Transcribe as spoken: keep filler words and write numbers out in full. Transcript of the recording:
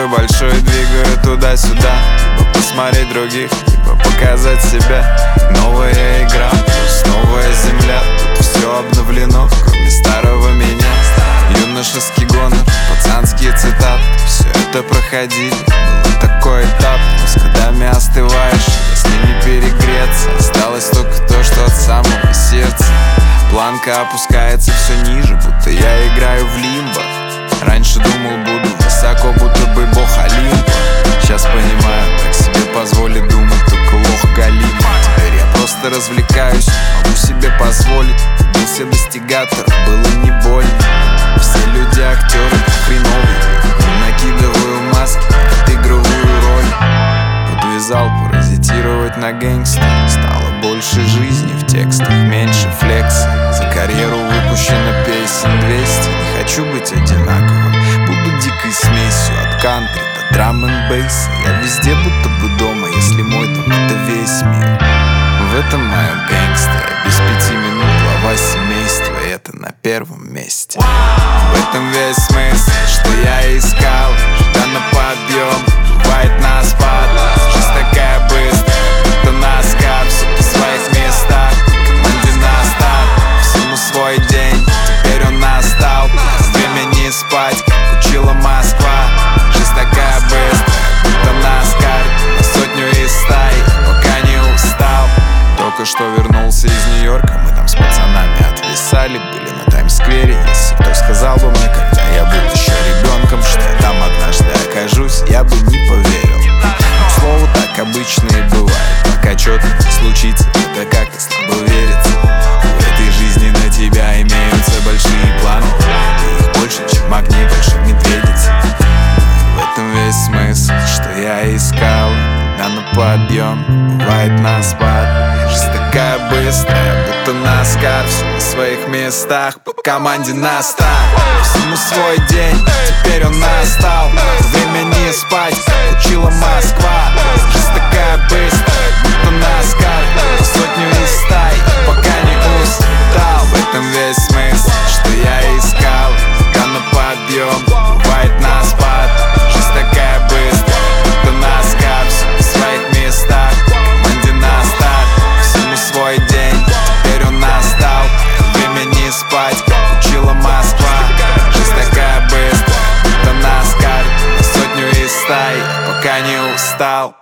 такой большой, двигаю туда-сюда, либо посмотреть других, либо показать себя. Новая игра, плюс новая земля. Тут все обновлено, кроме старого меня. Юношеский гонор, пацанские цитаты. Все это проходили, был такой этап. Но с годами остываешь, если не перегреться. Осталось только то, что от самого сердца. Планка опускается все ниже, будто я играю в лимбо. Раньше думал, буду высоко, будто бы бог Олимпа. Сейчас понимаю, так себе позволить думать только лох Галима. Теперь я просто развлекаюсь, могу себе позволить. Бился достигатор, было не больно. Все люди актеры хреновые, накидываю маски, отыгрываю роль. Подвязал паразитировать на гэнгста. Стало больше жизни в текстах, меньше флекса. За карьеру выпущено песен двести. Не хочу быть одинаковым, буду дикой смесью от кантри до драм-н-бейса. Я везде будто бы дома, если мой дом — это весь мир. В этом моем гэнгстере без пяти минут глава семейства, и это на первом месте. В этом весь смысл, что я искал. Да на подъем, бывает на спад. Жизнь такая быстрая, будто наскар. Все по своих местах, команде на старт. Всему свой день, теперь он настал. Время не спать, как учила Москва. Жизнь такая быстрая, будто наскар. На сотню из стаи, пока не устал. Только что вернулся из Нью-Йорка. Мы там с пацанами отвисали, были на Таймс-сквере. Если кто сказал бы мне, когда я был еще ребенком, что я там однажды окажусь, я бы не поверил. Но, к слову, так обычно и бывает. Пока что-то случится, это как-то слабо верится. В этой жизни на тебя имеются большие планы. И их больше, чем огней больших медведиц. В этом весь смысл, что я искал. Да на подъем, бывает на спад. Жизнь такая быстрая, будто наскар. Все на своих местах, по команде на старт. Всему свой день, теперь он настал. Время не спать, как учила Москва. Жизнь такая быстрая, будто наскар. На сотню из стаи, пока не устал. В этом весь смысл, что я искал. Да на подъем, бывает на спад. Жизнь такая быстрая, будто наскар. Все на своих местах, команде на старт. Всему свой день, теперь он настал. Время не спать, как учила Москва. Жизнь такая быстрая, будто наскар. На сотню из стаи, пока не устал.